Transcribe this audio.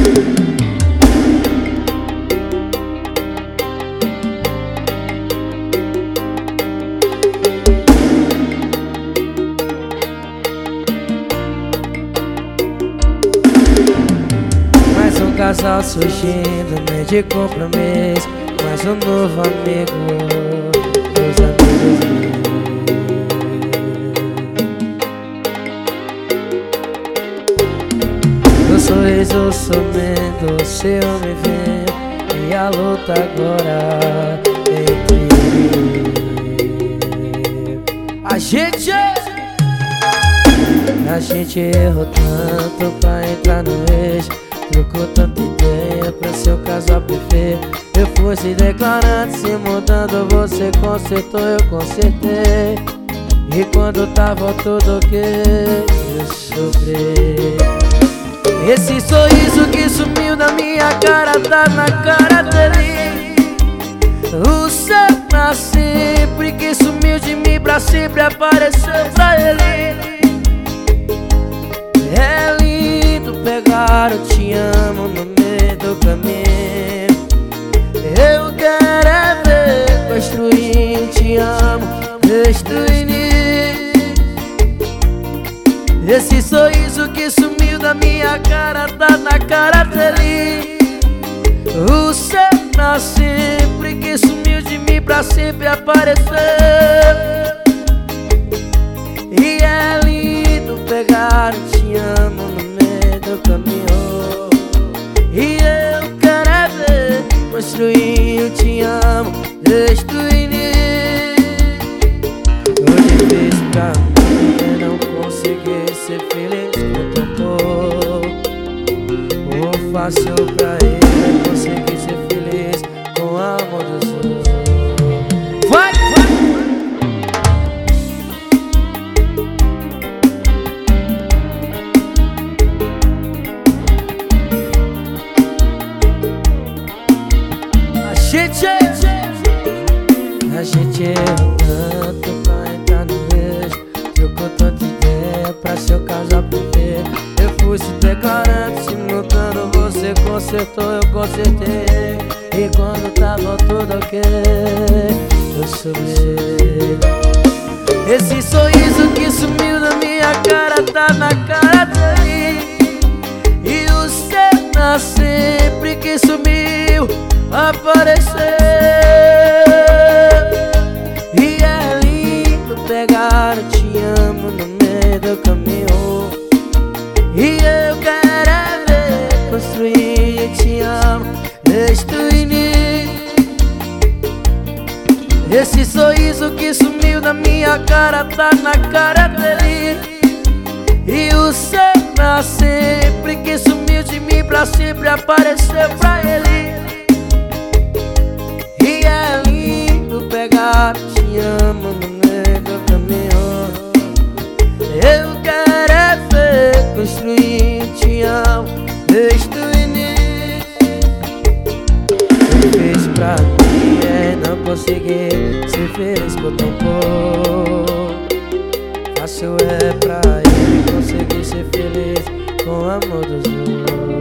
Mais um casal surgindo, nem de compromisso. Mais um novo amigo dos amigos meus. Meu sorriso sumindo, o ciúme vem, e a luta agora entre a gente errou tanto pra entrar no eixo, trocou tanta ideia pra seu casal perfeito. Eu fui se declarando, se mudando, você consertou, eu consertei. E quando tava tudo ok, eu sofri. Esse sorriso que sumiu da minha cara tá na cara dele. O céu pra sempre que sumiu de mim pra sempre apareceu pra ele. É lindo pegar o te amo no meio do caminho. Eu quero é ver construir te amo, destruir. Esse sorriso que sumiu da minha cara tá na cara dele. O céu pra sempre que sumiu de mim pra sempre apareceu. E é lindo pegar o te amo no meio do caminho. E eu quero é ver construir o te amo, destruir. O difícil pra mim é não conseguir ser feliz com tão pouco. O fácil pra ele é conseguir ser feliz com o amor dos outros. Vai, vai! A gente errou tanto pra entrar no eixo, trocou tanta ideia pra seu casal perfeito. Eu fui se declarando, se mudando, você consertou, eu consertei. E quando tava tudo ok, eu subi. Esse sorriso que sumiu da minha cara tá na cara dele. E o céu pra sempre que sumiu apareceu. E é lindo pegar o te amo no meio do caminho. E eu quero é ver construir te amo, destruir. Esse sorriso que sumiu da minha cara tá na cara dele. E o céu pra sempre que sumiu de mim pra sempre apareceu pra ele. E é lindo pegar te amo no meio do caminho. Eu quero é ver construir te amo, destruir. O difícil pra mim é não conseguir ser feliz por tão pouco. Fácil é pra ele conseguir ser feliz com o amor dos outros.